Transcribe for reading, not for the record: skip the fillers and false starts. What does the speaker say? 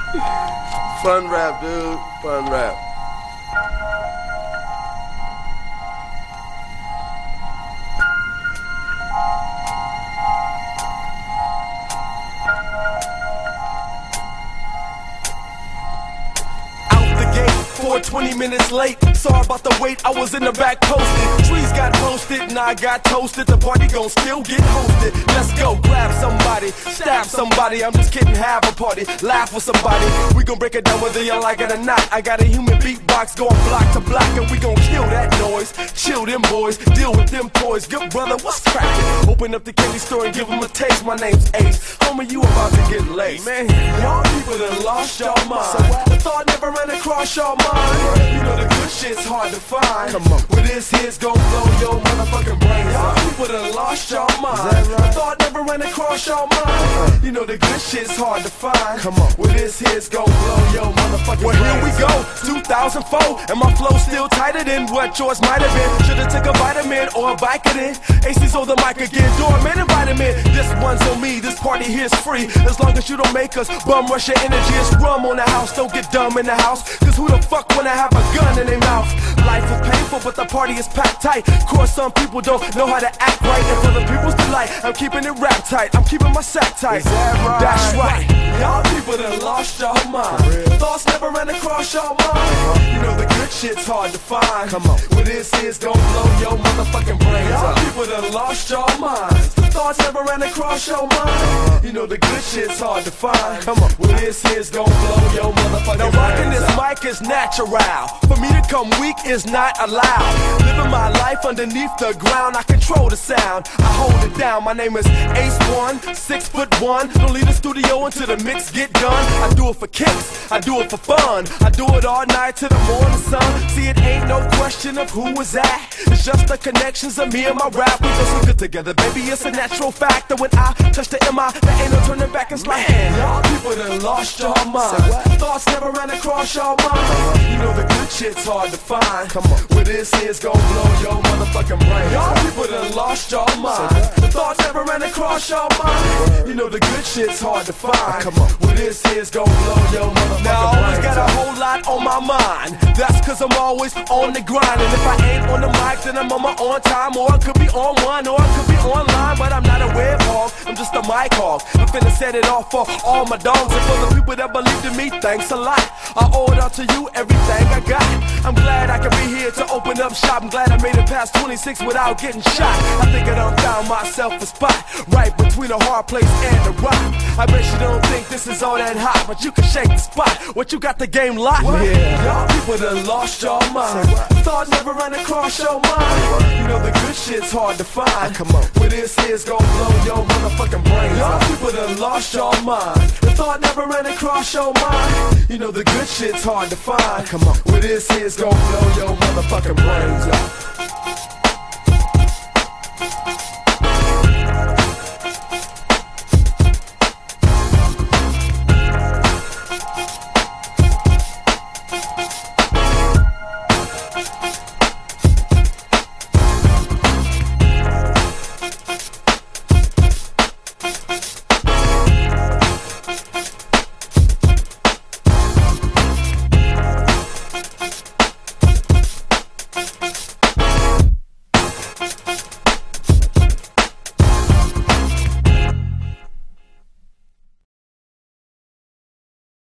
Fun rap, dude. Fun rap. Out the gate, 20 minutes late. Sorry about the wait, I was in the back posted. Trees got roasted and I got toasted. The party gon' still get hosted. Let's go, grab somebody, stab somebody. I'm just kidding, have a party, laugh with somebody. We gon' break it down whether you like it or not. I got a human beatbox going block to block, and we gon' kill that noise. Chill them boys, deal with them toys. Good brother, what's crackin'? Open up the candy store and give them a taste. My name's Ace. Homie, you about to get laced. Man, y'all people done lost y'all mind. The thought never ran across your mind. You know the good shit's hard to find. Come on. Well, this here's gon' blow your motherfucking brains out. Y'all people done lost your mind. The thought never ran across your mind. You know the good shit's hard to find. Come on. Well, this here's gon' blow your motherfucking brains out. Well, here we go, 2004, and my flow's still tighter than what yours might have been. Should've took a vitamin or a Vicodin. AC's on the mic again, Doorman and vitamin. This one's on me, this party here's free. As long as you don't make us bum rush your energy. It's rum on the house, don't get dumb in the house. Cause who the fuck wanna have a gun in their mouth? Life is painful, but the party is packed tight. Course some people don't know how to act right. And for the people's delight, I'm keeping it rap tight. I'm keeping my sack tight. That's right. Y'all people done lost your mind. Thoughts never ran across your mind. You know the good shit's hard to find. Come on. Well, this is gon' blow your motherfucking brains out. Y'all people done lost your minds. Thoughts never ran across your mind. You know the good shit's hard to find. Come on. Well, this is gon' blow your motherfucking brains out. Now rocking this mic is natural. For me to come weak is not allowed. Living my life underneath the ground, I control the sound. I hold it down. My name is Ace One, 6'1". Don't leave the studio until the mix get done. I do it for kicks, I do it for fun. I do it all night till the morning sun. See, it ain't no question of who was that. It's just the connections of me and my rap. We just good together, baby. It's a natural fact that when I touch the MI, there ain't no turning back. It's like, man, y'all people done lost your mind. Thoughts never ran across your mind. You know the good shit's hard to find. Come on. Well, this here's gon' blow your motherfucking brains. Y'all people done lost your mind. The thoughts never ran across your mind. You know the good shit's hard to find. Come on. Well, this here's gon' blow your motherfucking brains. Now I always got a whole lot on my mind. That's cause I'm always on the grind. And if I ain't on the mic, then I'm on my own time. Or I could be on one, or I could be online. But I'm not a web hog, I'm just a mic hog. I'm finna set it off for all my dogs. And for the people that believed in me, thanks a lot. I owe it all to you, everything I got. I'm glad I could be here to open up shop. I'm glad I made it past 26 without getting shot. I think I done found myself a spot right between a hard place and the rock. I bet you don't think this is all that hot, but you can shake the spot. What, you got the game locked? Yeah. Y'all people done lost your mind. Thought never ran across your mind. You know the good shit's hard to find. Come on. Well, this here's gon' blow your motherfucking brains out. Y'all people done lost your mind. The thought never ran across your mind. You know the good shit's hard to find. Come on. Well, this here's gon' blow your motherfucking brains out.